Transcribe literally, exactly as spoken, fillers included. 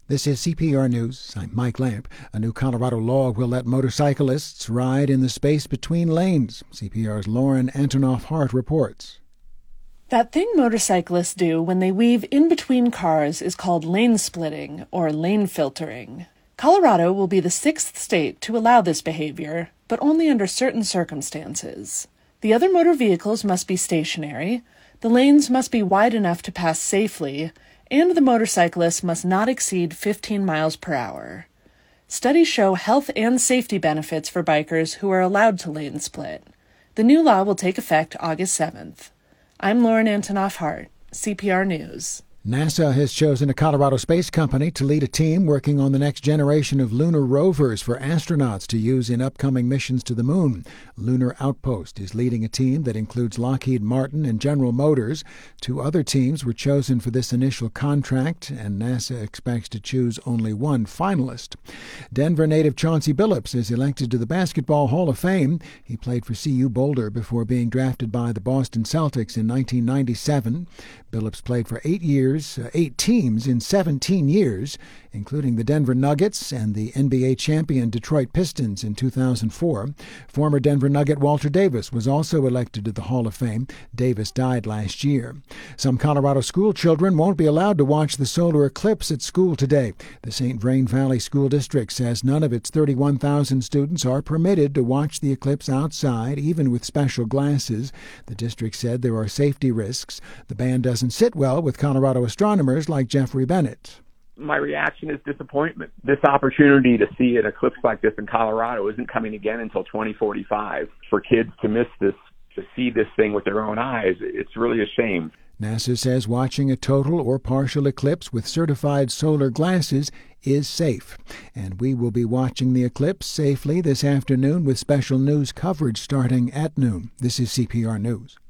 This is C P R News. I'm Mike Lamp. A new Colorado law will let motorcyclists ride in the space between lanes. C P R's Lauren Antonoff-Hart reports. That thing motorcyclists do when they weave in between cars is called lane splitting or lane filtering. Colorado will be the sixth state to allow this behavior, but only under certain circumstances. The other motor vehicles must be stationary, the lanes must be wide enough to pass safely, and the motorcyclist must not exceed fifteen miles per hour. Studies show health and safety benefits for bikers who are allowed to lane split. The new law will take effect August seventh. I'm Lauren Antonoff-Hart, C P R News. NASA has chosen a Colorado space company to lead a team working on the next generation of lunar rovers for astronauts to use in upcoming missions to the moon. Lunar Outpost is leading a team that includes Lockheed Martin and General Motors. Two other teams were chosen for this initial contract, and NASA expects to choose only one finalist. Denver native Chauncey Billups is elected to the Basketball Hall of Fame. He played for C U Boulder before being drafted by the Boston Celtics in nineteen ninety-seven. Billups played for eight years. Uh, eight teams in seventeen years, including the Denver Nuggets and the N B A champion Detroit Pistons in two thousand four. Former Denver Nugget Walter Davis was also elected to the Hall of Fame. Davis died last year. Some Colorado school children won't be allowed to watch the solar eclipse at school today. The Saint Vrain Valley School District says none of its thirty-one thousand students are permitted to watch the eclipse outside, even with special glasses. The district said there are safety risks. The ban doesn't sit well with Colorado astronomers like Jeffrey Bennett. My reaction is disappointment. This opportunity to see an eclipse like this in Colorado isn't coming again until twenty forty-five. For kids to miss this, to see this thing with their own eyes, it's really a shame. NASA says watching a total or partial eclipse with certified solar glasses is safe. And we will be watching the eclipse safely this afternoon with special news coverage starting at noon. This is C P R News.